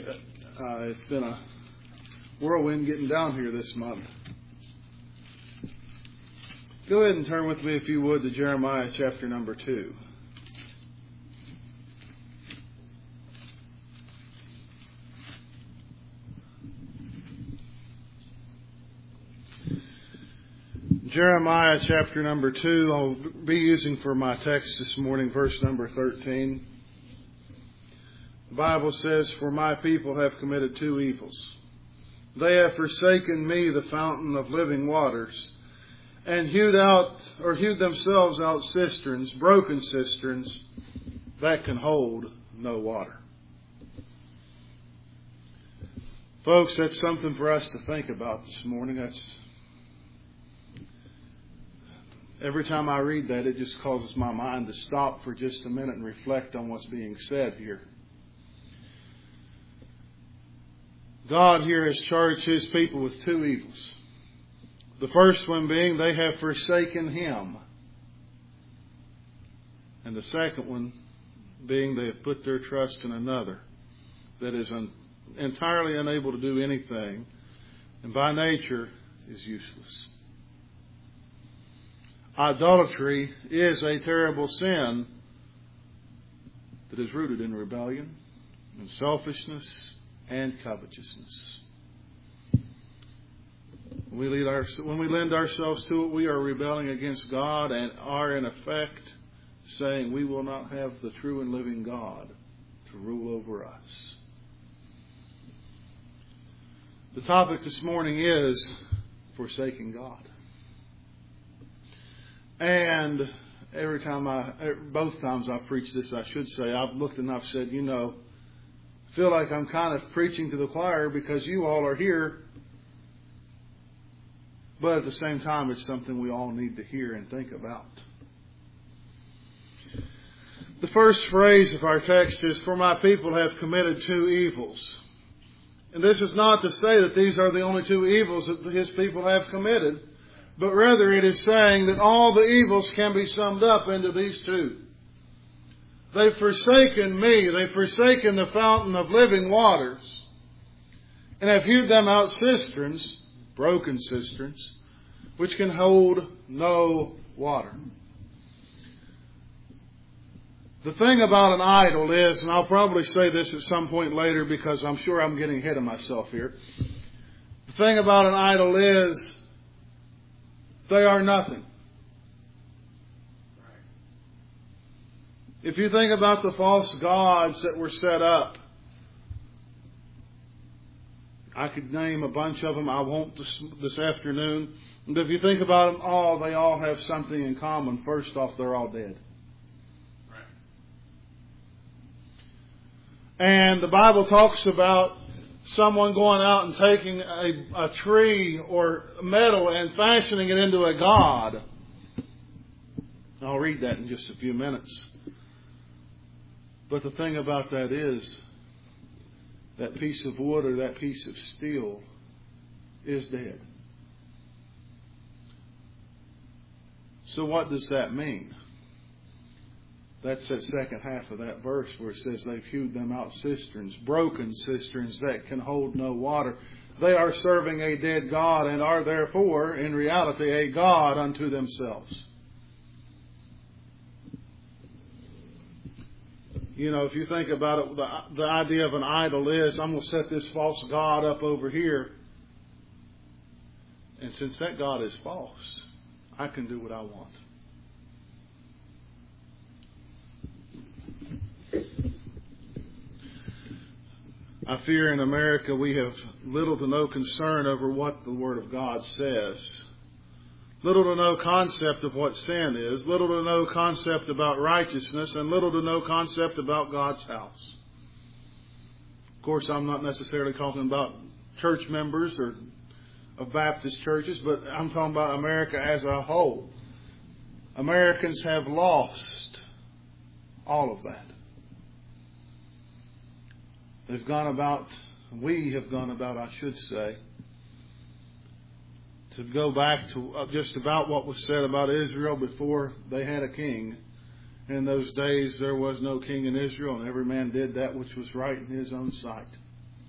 It's been a whirlwind getting down here this month. Go ahead and turn with me, if you would, to Jeremiah chapter number 2. Jeremiah chapter number 2, I'll be using for my text this morning, verse number 13. The Bible says, "For my people have committed two evils. They have forsaken me, the fountain of living waters, and hewed themselves out cisterns, broken cisterns, that can hold no water." Folks, that's something for us to think about this morning. Every time I read that, it just causes my mind to stop for just a minute and reflect on what's being said here. God here has charged His people with two evils. The first one being they have forsaken Him. And the second one being they have put their trust in another that is entirely unable to do anything and by nature is useless. Idolatry is a terrible sin that is rooted in rebellion and selfishness and covetousness. When we lend ourselves to it, we are rebelling against God and are in effect saying we will not have the true and living God to rule over us. The topic this morning is forsaking God. And both times I've preached this, I should say, I've looked and I've said, I feel like I'm kind of preaching to the choir because you all are here. But at the same time, it's something we all need to hear and think about. The first phrase of our text is, "For my people have committed two evils." And this is not to say that these are the only two evils that His people have committed, but rather it is saying that all the evils can be summed up into these two. They've forsaken me, they've forsaken the fountain of living waters, and have hewed them out cisterns, broken cisterns, which can hold no water. The thing about an idol is, and I'll probably say this at some point later because I'm sure I'm getting ahead of myself here. The thing about an idol is, they are nothing. If you think about the false gods that were set up, I could name a bunch of them. I won't this afternoon. But if you think about them all, they all have something in common. First off, they're all dead. Right. And the Bible talks about someone going out and taking a tree or metal and fashioning it into a god. I'll read that in just a few minutes. But the thing about that is, that piece of wood or that piece of steel is dead. So what does that mean? That's that second half of that verse where it says they've hewed them out cisterns, broken cisterns that can hold no water. They are serving a dead God and are therefore, in reality, a god unto themselves. If you think about it, the idea of an idol is, I'm going to set this false god up over here. And since that God is false, I can do what I want. I fear in America we have little to no concern over what the Word of God says. Little to no concept of what sin is. Little to no concept about righteousness. And little to no concept about God's house. Of course, I'm not necessarily talking about church members or of Baptist churches, but I'm talking about America as a whole. Americans have lost all of that. We have gone about, I should say, to go back to just about what was said about Israel before they had a king. In those days there was no king in Israel, and every man did that which was right in his own sight.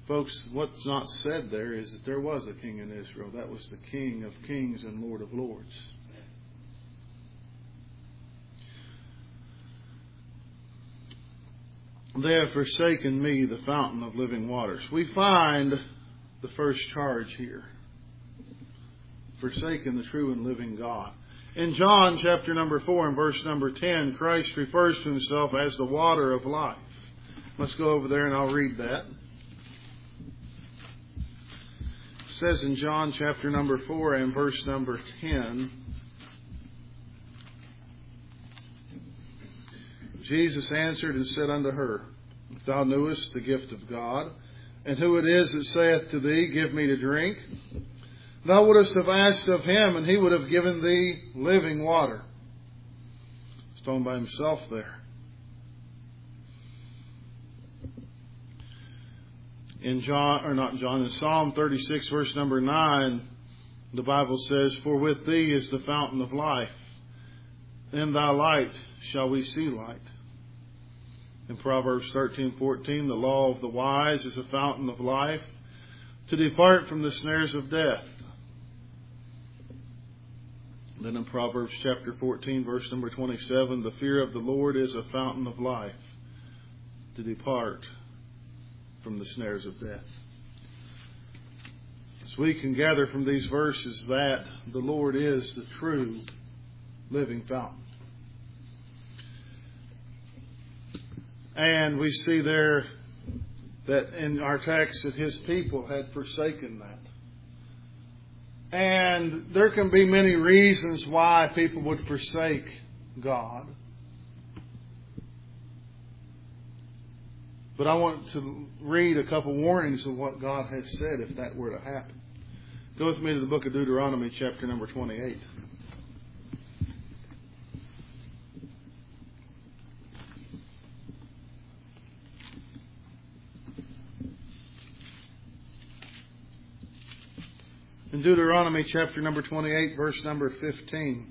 Folks, what's not said there is that there was a king in Israel. That was the King of Kings and Lord of Lords. They have forsaken me, the fountain of living waters. We find the first charge here. Forsaken the true and living God. In John chapter number 4 and verse number 10, Christ refers to himself as the water of life. Let's go over there and I'll read that. It says in John chapter number 4 and verse number 10, Jesus answered and said unto her, If thou knewest the gift of God, and who it is that saith to thee, Give me to drink, thou wouldest have asked of him, and he would have given thee living water. He's talking by himself there. In in Psalm 36, verse number 9, the Bible says, For with thee is the fountain of life. In thy light shall we see light. In Proverbs 13:14, the law of the wise is a fountain of life, to depart from the snares of death. Then in Proverbs chapter 14, verse number 27, the fear of the Lord is a fountain of life, to depart from the snares of death. So we can gather from these verses that the Lord is the true living fountain. And we see there that in our text that his people had forsaken that. And there can be many reasons why people would forsake God. But I want to read a couple warnings of what God has said if that were to happen. Go with me to the book of Deuteronomy, chapter number 28. In Deuteronomy chapter number 28, verse number 15.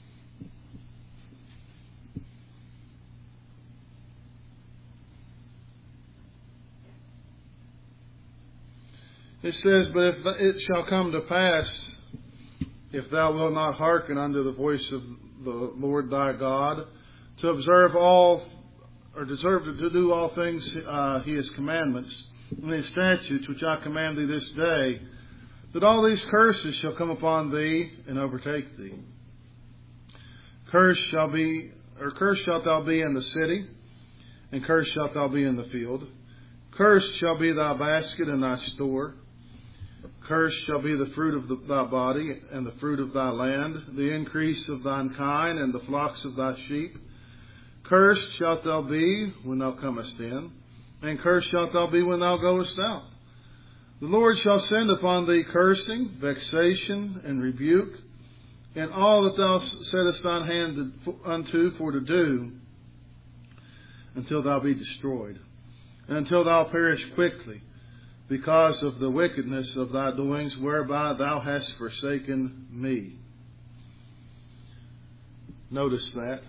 It says, But if it shall come to pass, if thou wilt not hearken unto the voice of the Lord thy God, to observe all, or deserve to do all things, his commandments, and his statutes, which I command thee this day, that all these curses shall come upon thee and overtake thee. Cursed shalt thou be in the city, and cursed shalt thou be in the field. Cursed shall be thy basket and thy store. Cursed shall be the fruit of thy body, and the fruit of thy land, the increase of thine kine, and the flocks of thy sheep. Cursed shalt thou be when thou comest in, and cursed shalt thou be when thou goest out. The Lord shall send upon thee cursing, vexation, and rebuke, and all that thou settest thine hand unto for to do, until thou be destroyed, and until thou perish quickly, because of the wickedness of thy doings, whereby thou hast forsaken me. Notice that.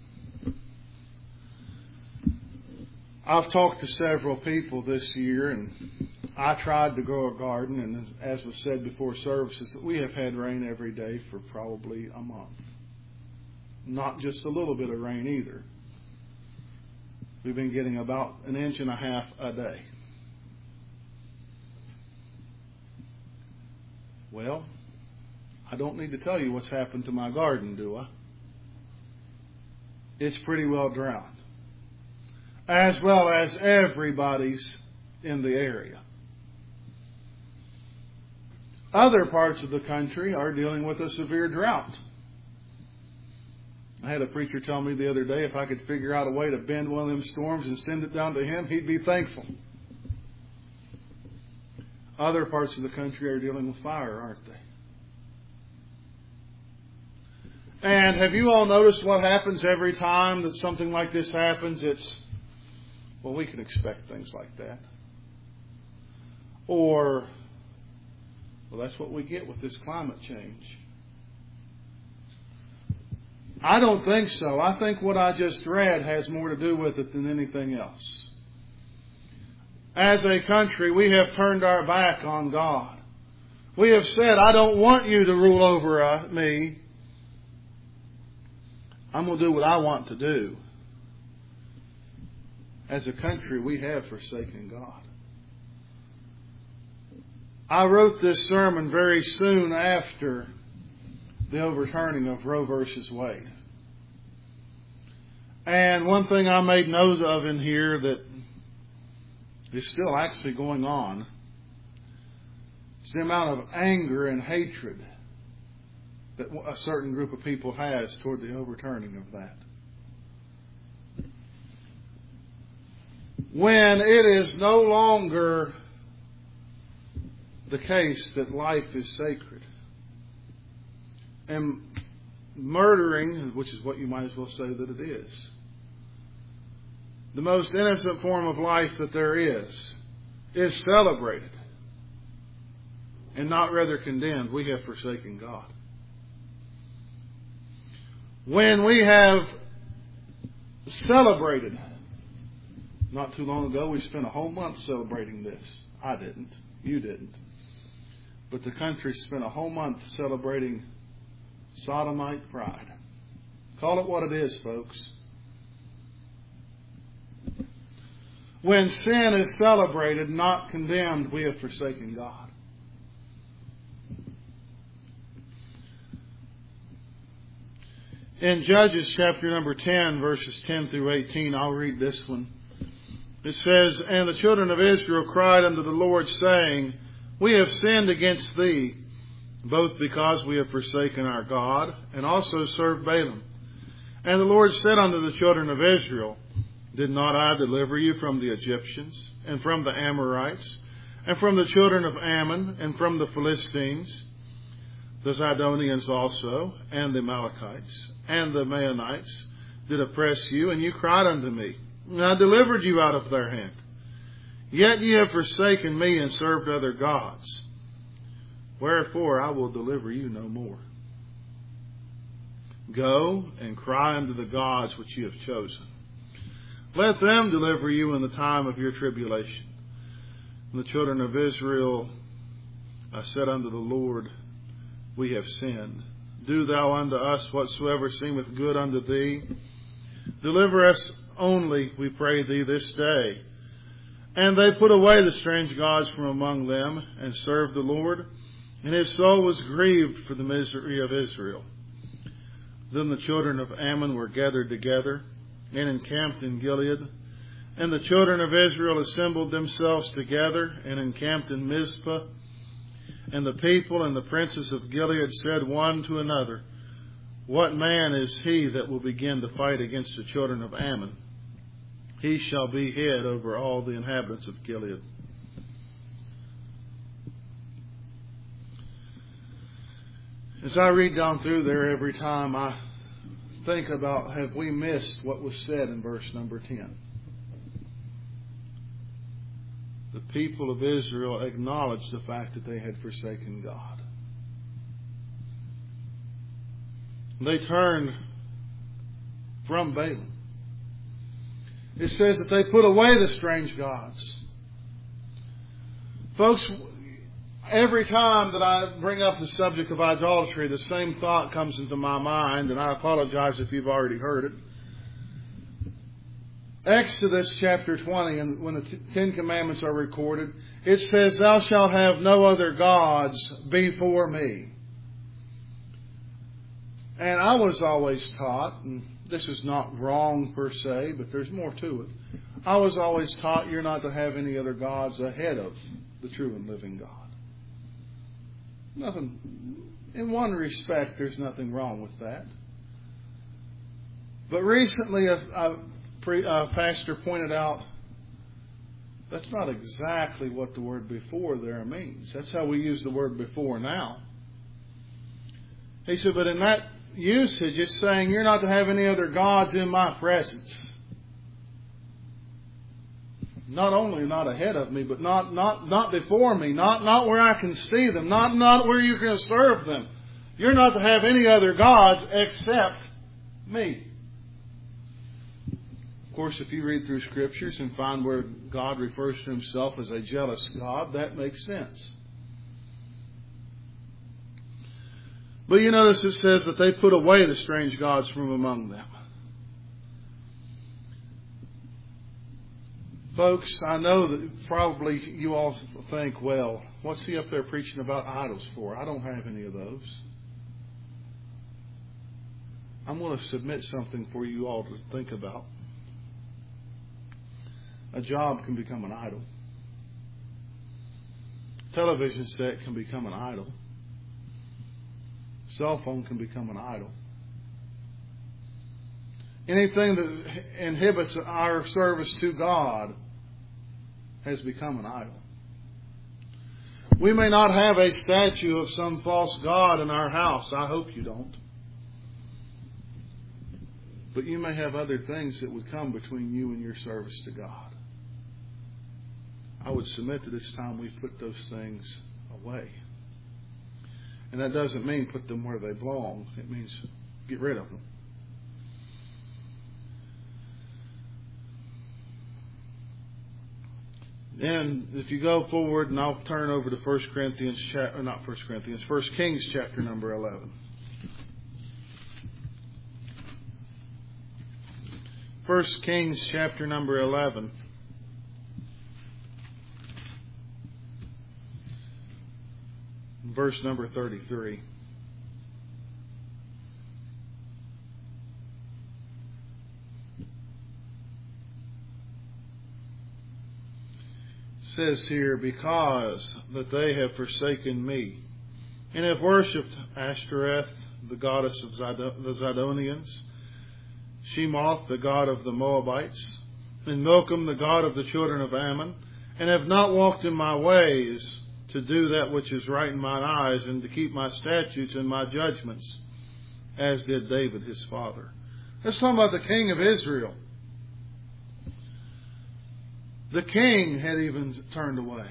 I've talked to several people this year, and I tried to grow a garden, and as was said before services, we have had rain every day for probably a month. Not just a little bit of rain either. We've been getting about 1.5 inches a day. Well, I don't need to tell you what's happened to my garden, do I? It's pretty well drowned. As well as everybody's in the area. Other parts of the country are dealing with a severe drought. I had a preacher tell me the other day if I could figure out a way to bend one of them storms and send it down to him, he'd be thankful. Other parts of the country are dealing with fire, aren't they? And have you all noticed what happens every time that something like this happens? Well, we can expect things like that. Or, well, that's what we get with this climate change. I don't think so. I think what I just read has more to do with it than anything else. as a country, we have turned our back on God. We have said, I don't want you to rule over me. I'm going to do what I want to do. As a country, we have forsaken God. I wrote this sermon very soon after the overturning of Roe versus Wade. And one thing I made note of in here that is still actually going on is the amount of anger and hatred that a certain group of people has toward the overturning of that. When it is no longer the case that life is sacred, and murdering, which is what you might as well say that it is, the most innocent form of life that there is celebrated and not rather condemned, we have forsaken God. When we have celebrated, not too long ago, we spent a whole month celebrating this. I didn't. You didn't. But the country spent a whole month celebrating sodomite pride. Call it what it is, folks. When sin is celebrated, not condemned, we have forsaken God. In Judges chapter number 10, verses 10 through 18, I'll read this one. It says, And the children of Israel cried unto the Lord, saying, We have sinned against thee, both because we have forsaken our God, and also served Baalim. And the Lord said unto the children of Israel, Did not I deliver you from the Egyptians, and from the Amorites, and from the children of Ammon, and from the Philistines, the Zidonians also, and the Amalekites, and the Maonites, did oppress you, and you cried unto me, and I delivered you out of their hand. Yet ye have forsaken me, and served other gods. Wherefore I will deliver you no more. Go and cry unto the gods which ye have chosen. Let them deliver you in the time of your tribulation. And the children of Israel said unto the Lord, We have sinned. Do thou unto us whatsoever seemeth good unto thee. Deliver us only, we pray thee, this day. And they put away the strange gods from among them, and served the Lord. And his soul was grieved for the misery of Israel. Then the children of Ammon were gathered together, and encamped in Gilead. And the children of Israel assembled themselves together, and encamped in Mizpah. And the people and the princes of Gilead said one to another, What man is he that will begin to fight against the children of Ammon? He shall be head over all the inhabitants of Gilead. As I read down through there every time, I think about, have we missed what was said in verse number 10? The people of Israel acknowledged the fact that they had forsaken God. They turned from Baalim. It says that they put away the strange gods. Folks, every time that I bring up the subject of idolatry, the same thought comes into my mind, and I apologize if you've already heard it. Exodus chapter 20, and when the Ten Commandments are recorded, it says, Thou shalt have no other gods before me. And I was always taught, and this is not wrong per se, but there's more to it. I was always taught you're not to have any other gods ahead of the true and living God. Nothing, in one respect, there's nothing wrong with that. But recently, a pastor pointed out that's not exactly what the word before there means. That's how we use the word before now. He said, but in that usage, it's saying you're not to have any other gods in my presence. Not only not ahead of me, but not before me, not where I can see them, not where you can serve them. You're not to have any other gods except me. course, if you read through Scriptures and find where God refers to Himself as a jealous God, that makes sense. But you notice it says that they put away the strange gods from among them. Folks, I know that probably you all think, well, what's he up there preaching about idols for? I don't have any of those. I'm going to submit something for you all to think about. A job can become an idol. Television set can become an idol. Cell phone can become an idol. Anything that inhibits our service to God has become an idol. We may not have a statue of some false god in our house. I hope you don't. But you may have other things that would come between you and your service to God. I would submit that it's time we put those things away. And that doesn't mean put them where they belong. It means get rid of them. Then, if you go forward, and I'll turn over to 1 Kings chapter number 11. 1 Kings chapter number 11. Verse number 33. Says here, because that they have forsaken me and have worshipped Ashtoreth, the goddess of the Zidonians, Shemoth, the god of the Moabites, and Milcom, the god of the children of Ammon, and have not walked in my ways to do that which is right in mine eyes, and to keep my statutes and my judgments, as did David his father. Let's talk about the king of Israel. The king had even turned away.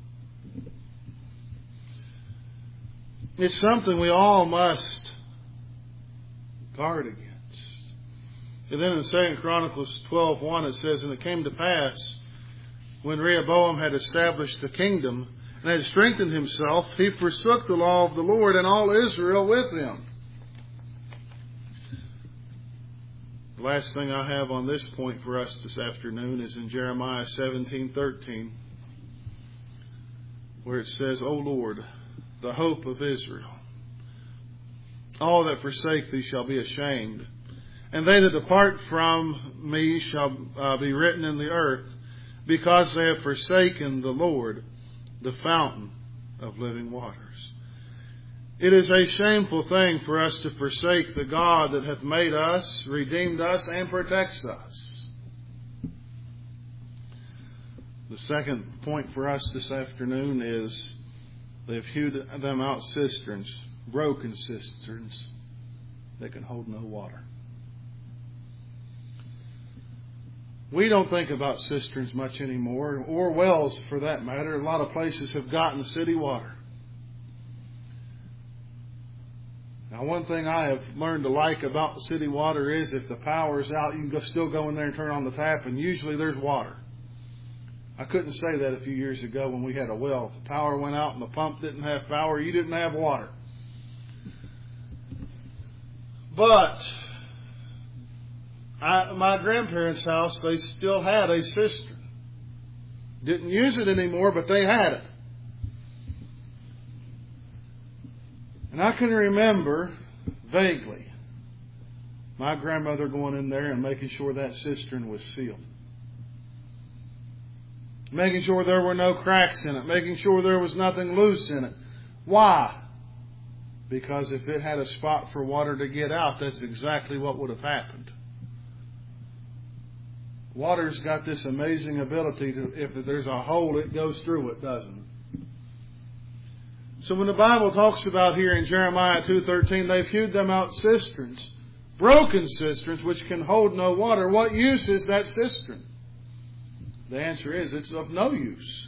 It's something we all must guard against. And then in 2 Chronicles 12:1 it says, and it came to pass, when Rehoboam had established the kingdom and had strengthened himself, he forsook the law of the Lord, and all Israel with him. The last thing I have on this point for us this afternoon is in Jeremiah 17:13, where it says, O Lord, the hope of Israel, all that forsake thee shall be ashamed, and they that depart from me shall be written in the earth, because they have forsaken the Lord, the fountain of living waters. It is a shameful thing for us to forsake the God that hath made us, redeemed us, and protects us. The second point for us this afternoon is they have hewed them out cisterns, broken cisterns that can hold no water. We don't think about cisterns much anymore, or wells for that matter. A lot of places have gotten city water. Now, one thing I have learned to like about the city water is if the power's out, you can still go in there and turn on the tap, and usually there's water. I couldn't say that a few years ago when we had a well. If the power went out and the pump didn't have power, you didn't have water. But my grandparents' house, they still had a cistern. Didn't use it anymore, but they had it. And I can remember vaguely my grandmother going in there and making sure that cistern was sealed. Making sure there were no cracks in it. Making sure there was nothing loose in it. Why? Because if it had a spot for water to get out, that's exactly what would have happened. Water's got this amazing ability to, if there's a hole, it goes through it, doesn't it? So when the Bible talks about here in Jeremiah 2:13, they've hewed them out cisterns, broken cisterns, which can hold no water. What use is that cistern? The answer is it's of no use.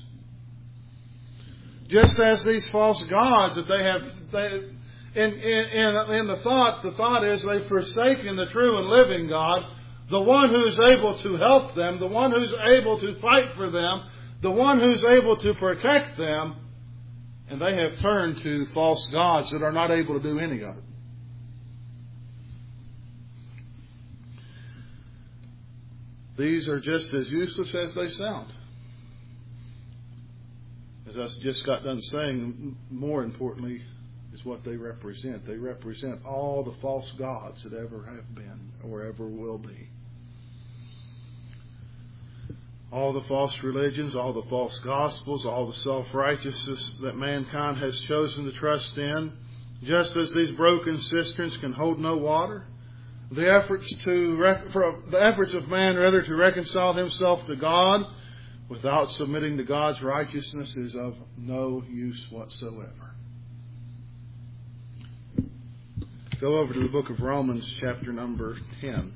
Just as these false gods that they have, in the thought is they've forsaken the true and living God, the one who's able to help them, the one who's able to fight for them, the one who's able to protect them, and they have turned to false gods that are not able to do any of it. These are just as useless as they sound. As I just got done saying, more importantly, is what they represent. They represent all the false gods that ever have been or ever will be. All the false religions, all the false gospels, all the self-righteousness that mankind has chosen to trust in. Just as these broken cisterns can hold no water, the efforts of man rather to reconcile himself to God without submitting to God's righteousness is of no use whatsoever. Go over to the book of Romans, chapter number 10.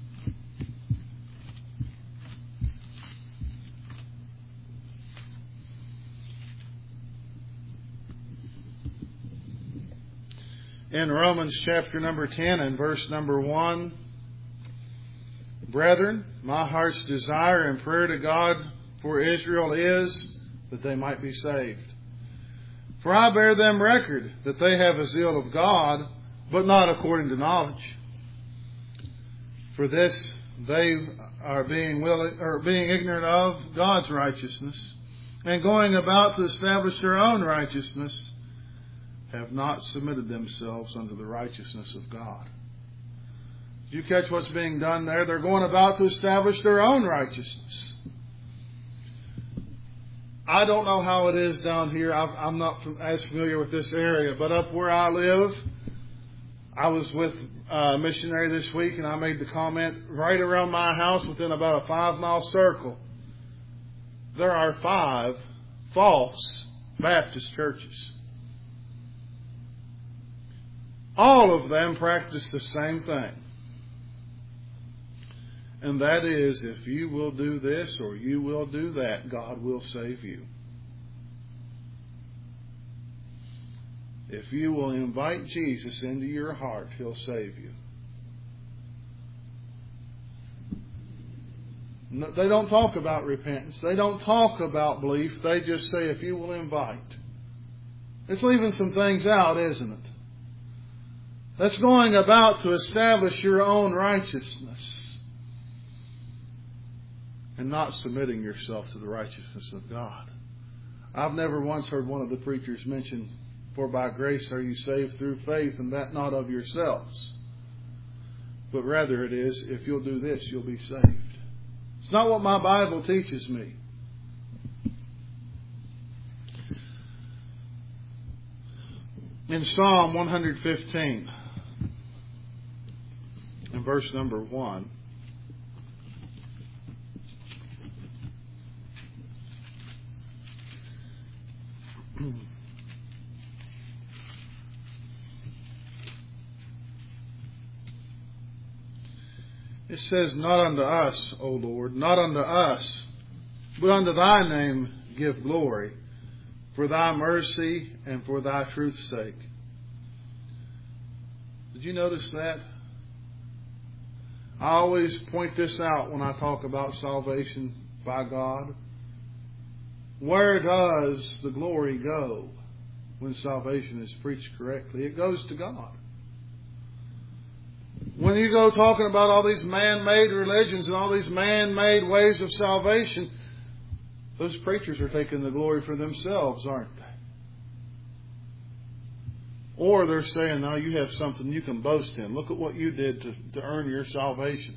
In Romans chapter number 10 and verse number 1, Brethren, my heart's desire and prayer to God for Israel is that they might be saved. For I bear them record that they have a zeal of God, but not according to knowledge. For this they are being ignorant of God's righteousness, and going about to establish their own righteousness, have not submitted themselves unto the righteousness of God. Do you catch what's being done there? They're going about to establish their own righteousness. I don't know how it is down here. I'm not as familiar with this area, but up where I live, I was with a missionary this week, and I made the comment, right around my house, within about a 5-mile circle, there are 5 false Baptist churches. All of them practice the same thing. And that is, if you will do this or you will do that, God will save you. If you will invite Jesus into your heart, He'll save you. No, they don't talk about repentance. They don't talk about belief. They just say, if you will invite. It's leaving some things out, isn't it? That's going about to establish your own righteousness and not submitting yourself to the righteousness of God. I've never once heard one of the preachers mention, for by grace are you saved through faith, and that not of yourselves. But rather it is, if you'll do this, you'll be saved. It's not what my Bible teaches me. In Psalm 115, in verse number 1, it says, not unto us, O Lord, not unto us, but unto thy name give glory, for thy mercy and for thy truth's sake. Did you notice that? I always point this out when I talk about salvation by God. Where does the glory go when salvation is preached correctly? It goes to God. When you go talking about all these man-made religions and all these man-made ways of salvation, those preachers are taking the glory for themselves, aren't they? Or they're saying, now you have something you can boast in. Look at what you did to earn your salvation.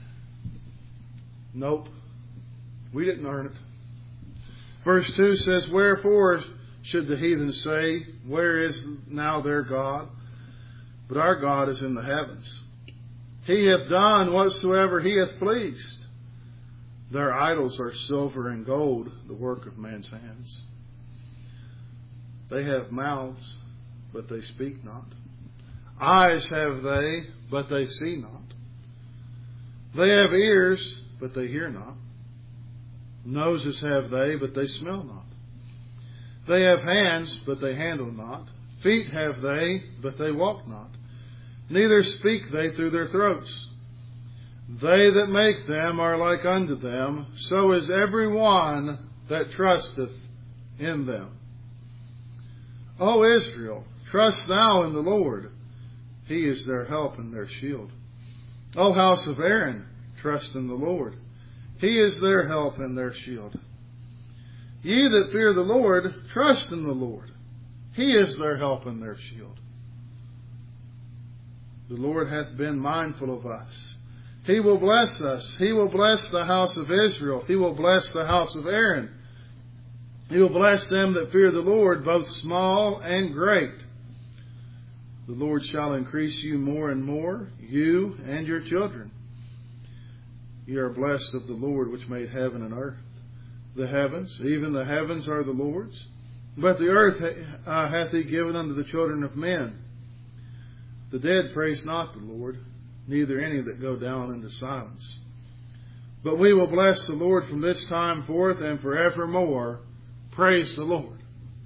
Nope. We didn't earn it. Verse 2 says, wherefore should the heathen say, where is now their God? But our God is in the heavens. He hath done whatsoever He hath pleased. Their idols are silver and gold, the work of man's hands. They have mouths, but they speak not. Eyes have they, but they see not. They have ears, but they hear not. Noses have they, but they smell not. They have hands, but they handle not. Feet have they, but they walk not. Neither speak they through their throats. They that make them are like unto them, so is every one that trusteth in them. O Israel, trust thou in the Lord. He is their help and their shield. O house of Aaron, trust in the Lord. He is their help and their shield. Ye that fear the Lord, trust in the Lord. He is their help and their shield. The Lord hath been mindful of us. He will bless us. He will bless the house of Israel. He will bless the house of Aaron. He will bless them that fear the Lord, both small and great. The Lord shall increase you more and more, you and your children. Ye are blessed of the Lord, which made heaven and earth. The heavens, even the heavens, are the Lord's, but the earth hath He given unto the children of men. The dead praise not the Lord, neither any that go down into silence. But we will bless the Lord from this time forth and forevermore. Praise the Lord.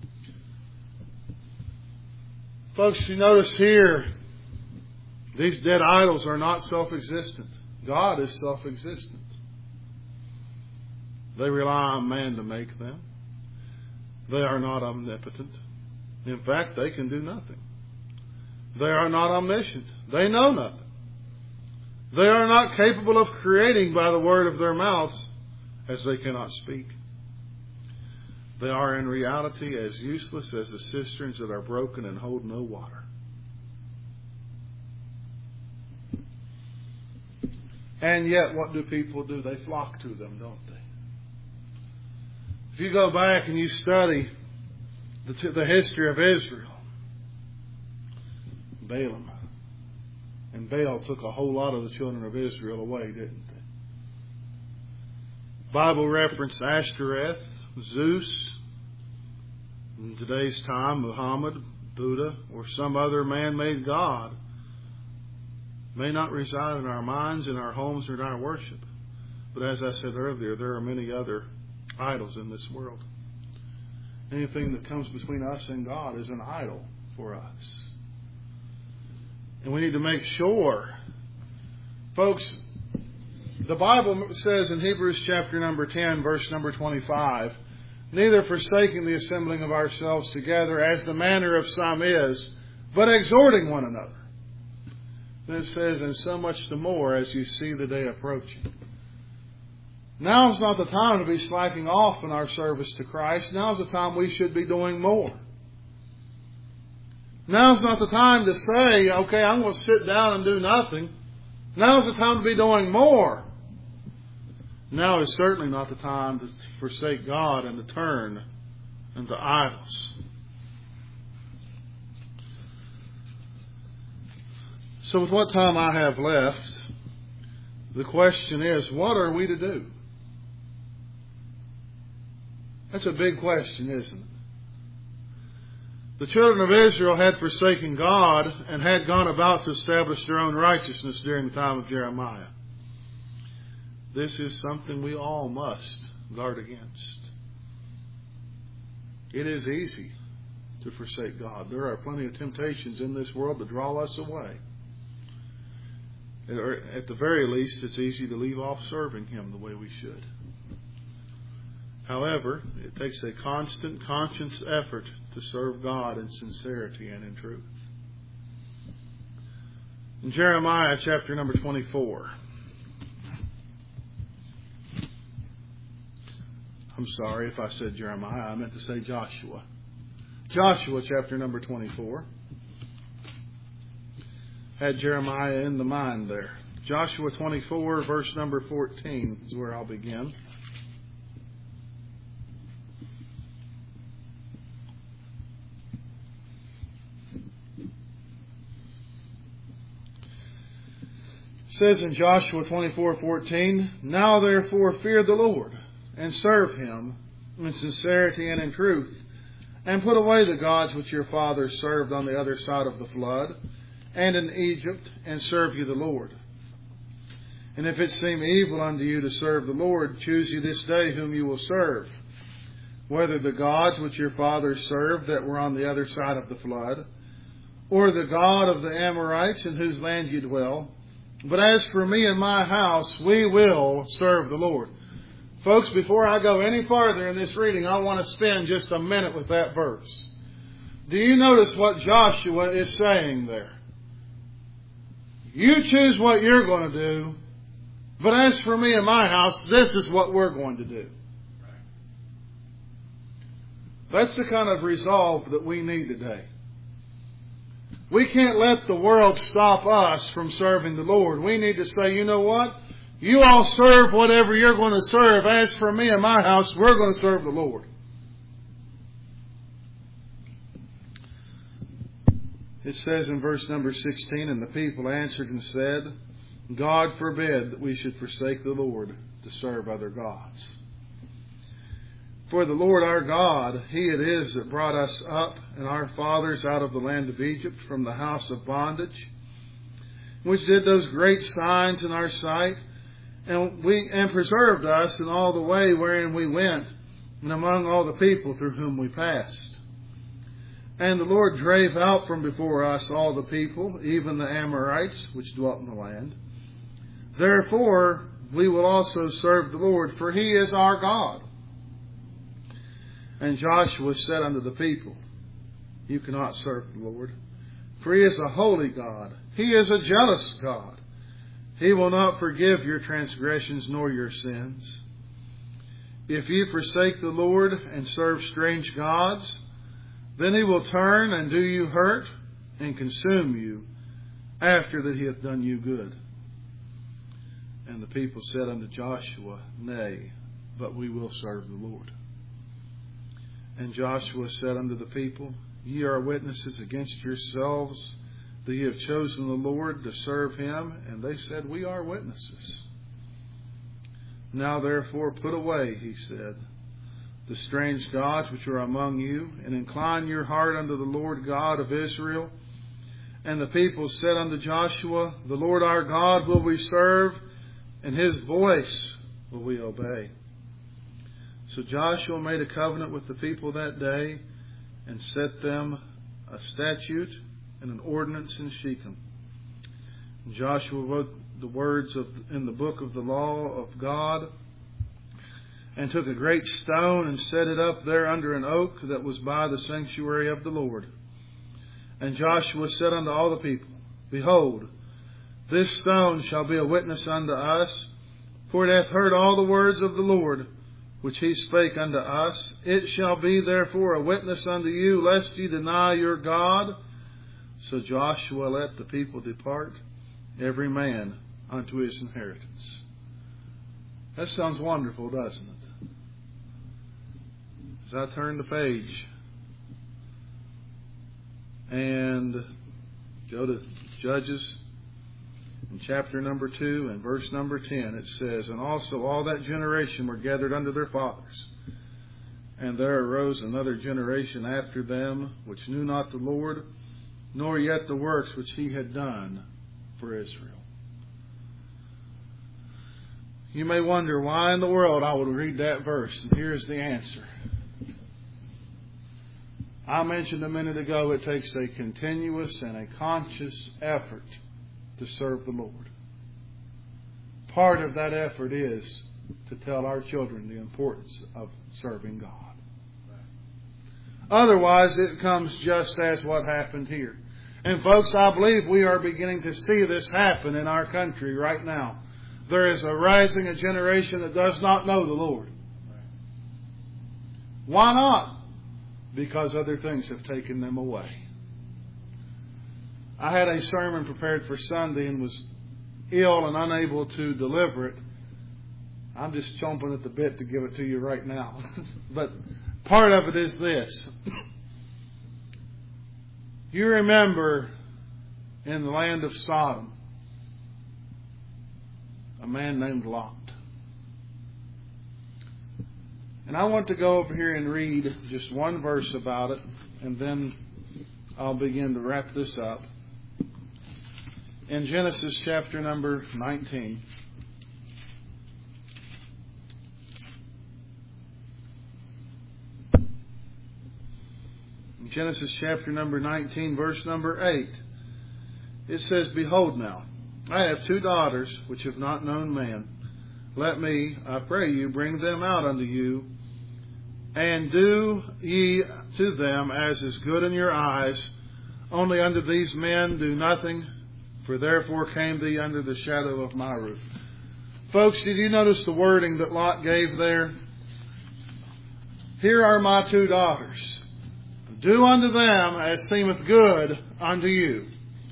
Folks, you notice here, these dead idols are not self-existent. God is self-existent. They rely on man to make them. They are not omnipotent. In fact, they can do nothing. They are not omniscient. They know nothing. They are not capable of creating by the word of their mouths, as they cannot speak. They are in reality as useless as the cisterns that are broken and hold no water. And yet, what do people do? They flock to them, don't they? If you go back and you study the history of Israel, Balaam and Baal took a whole lot of the children of Israel away, didn't they? Bible reference Ashtoreth, Zeus, in today's time, Muhammad, Buddha, or some other man-made god may not reside in our minds, in our homes, or in our worship. But as I said earlier, there are many other idols in this world. Anything that comes between us and God is an idol for us. And we need to make sure, folks, the Bible says in Hebrews chapter number 10, verse number 25, neither forsaking the assembling of ourselves together as the manner of some is, but exhorting one another. Then it says, and so much the more as you see the day approaching. Now's not the time to be slacking off in our service to Christ. Now's the time we should be doing more. Now's not the time to say, okay, I'm going to sit down and do nothing. Now's the time to be doing more. Now is certainly not the time to forsake God and to turn into idols. So with what time I have left, the question is, what are we to do? That's a big question, isn't it? The children of Israel had forsaken God and had gone about to establish their own righteousness during the time of Jeremiah. This is something we all must guard against. It is easy to forsake God. There are plenty of temptations in this world that draw us away. Or at the very least, it's easy to leave off serving Him the way we should. However, it takes a constant, conscious effort to serve God in sincerity and in truth. In Jeremiah chapter number 24. I'm sorry if I said Jeremiah. I meant to say Joshua. Joshua chapter number 24. Had Jeremiah in the mind there. Joshua 24 verse number 14 is where I'll begin. It says in Joshua 24:14, now therefore fear the Lord, and serve Him in sincerity and in truth, and put away the gods which your fathers served on the other side of the flood, and in Egypt, and serve you the Lord. And if it seem evil unto you to serve the Lord, choose you this day whom you will serve, whether the gods which your fathers served that were on the other side of the flood, or the God of the Amorites in whose land you dwell, But as for me and my house, we will serve the Lord. Folks, before I go any farther in this reading, I want to spend just a minute with that verse. Do you notice what Joshua is saying there? You choose what you're going to do, but as for me and my house, this is what we're going to do. That's the kind of resolve that we need today. We can't let the world stop us from serving the Lord. We need to say, you know what? You all serve whatever you're going to serve. As for me and my house, we're going to serve the Lord. It says in verse number 16, and the people answered and said, God forbid that we should forsake the Lord to serve other gods. For the Lord our God, He it is that brought us up and our fathers out of the land of Egypt from the house of bondage, which did those great signs in our sight, and preserved us in all the way wherein we went, and among all the people through whom we passed. And the Lord drave out from before us all the people, even the Amorites, which dwelt in the land. Therefore we will also serve the Lord, for He is our God. And Joshua said unto the people, you cannot serve the Lord, for He is a holy God. He is a jealous God. He will not forgive your transgressions nor your sins. If ye forsake the Lord and serve strange gods, then He will turn and do you hurt and consume you after that He hath done you good. And the people said unto Joshua, nay, but we will serve the Lord. And Joshua said unto the people, ye are witnesses against yourselves that ye have chosen the Lord to serve Him. And they said, we are witnesses. Now therefore put away, he said, the strange gods which are among you, and incline your heart unto the Lord God of Israel. And the people said unto Joshua, the Lord our God will we serve, and His voice will we obey. So Joshua made a covenant with the people that day, and set them a statute and an ordinance in Shechem. And Joshua wrote the words in the book of the law of God, and took a great stone and set it up there under an oak that was by the sanctuary of the Lord. And Joshua said unto all the people, behold, this stone shall be a witness unto us, for it hath heard all the words of the Lord, which He spake unto us. It shall be therefore a witness unto you, lest ye deny your God. So Joshua let the people depart, every man unto his inheritance. That sounds wonderful, doesn't it? As I turn the page and go to Judges in chapter number 2 and verse number 10, it says, and also all that generation were gathered unto their fathers. And there arose another generation after them, which knew not the Lord, nor yet the works which He had done for Israel. You may wonder why in the world I would read that verse, and here's the answer. I mentioned a minute ago it takes a continuous and a conscious effort to serve the Lord. Part of that effort is to tell our children the importance of serving God. Otherwise, it comes just as what happened here. And folks, I believe we are beginning to see this happen in our country right now. There is a rising a generation that does not know the Lord. Why not? Because other things have taken them away. I had a sermon prepared for Sunday and was ill and unable to deliver it. I'm just chomping at the bit to give it to you right now. But part of it is this. You remember in the land of Sodom, a man named Lot. And I want to go over here and read just one verse about it, and then I'll begin to wrap this up. In Genesis chapter number 19. In Genesis chapter number 19, verse number 8. It says, behold now, I have 2 daughters which have not known man. Let me, I pray you, bring them out unto you, and do ye to them as is good in your eyes. Only unto these men do nothing, for therefore came thee under the shadow of my roof. Folks, did you notice the wording that Lot gave there? Here are my 2 daughters. Do unto them as seemeth good unto you.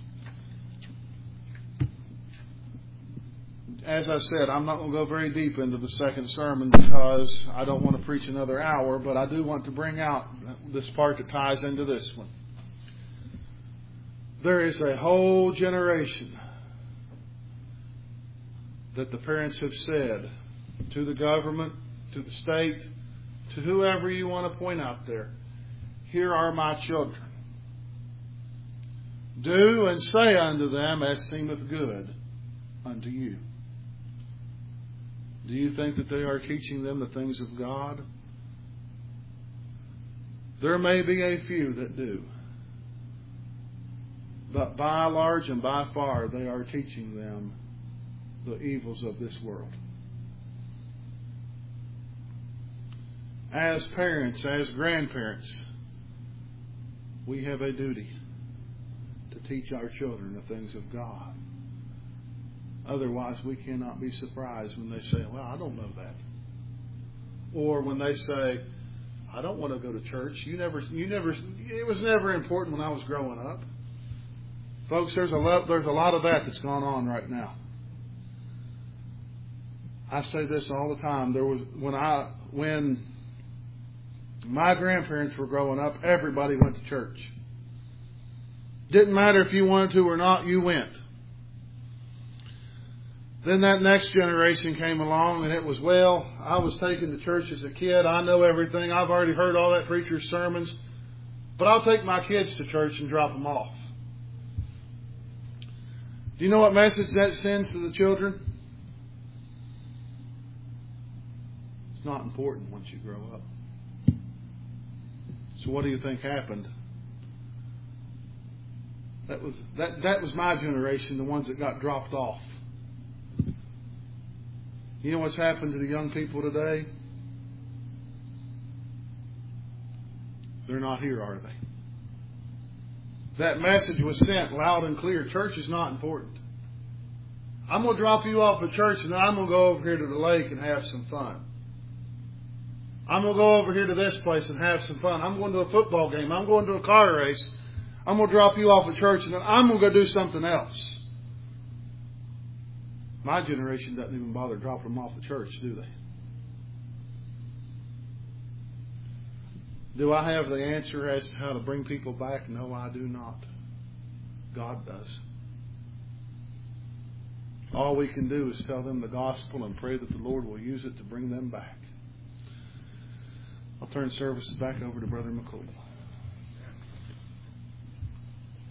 As I said, I'm not going to go very deep into the second sermon because I don't want to preach another hour, but I do want to bring out this part that ties into this one. There is a whole generation that the parents have said to the government, to the state, to whoever you want to point out there, here are my children. Do and say unto them as seemeth good unto you. Do you think that they are teaching them the things of God? There may be a few that do. But by large and by far, they are teaching them the evils of this world. As parents, as grandparents, we have a duty to teach our children the things of God. Otherwise, we cannot be surprised when they say, well, I don't know that. Or when they say, I don't want to go to church. It was never important when I was growing up. Folks, there's a lot of that that's gone on right now. I say this all the time. When my grandparents were growing up, everybody went to church. Didn't matter if you wanted to or not, you went. Then that next generation came along and it was, well, I was taken to church as a kid. I know everything. I've already heard all that preacher's sermons. But I'll take my kids to church and drop them off. Do you know what message that sends to the children? It's not important once you grow up. So what do you think happened? That was my generation, the ones that got dropped off. You know what's happened to the young people today? They're not here, are they? That message was sent loud and clear. Church is not important. I'm going to drop you off at church and then I'm going to go over here to the lake and have some fun. I'm going to go over here to this place and have some fun. I'm going to a football game. I'm going to a car race. I'm going to drop you off at church and then I'm going to go do something else. My generation doesn't even bother dropping them off at church, do they? Do I have the answer as to how to bring people back? No, I do not. God does. All we can do is tell them the gospel and pray that the Lord will use it to bring them back. I'll turn services back over to Brother McCool.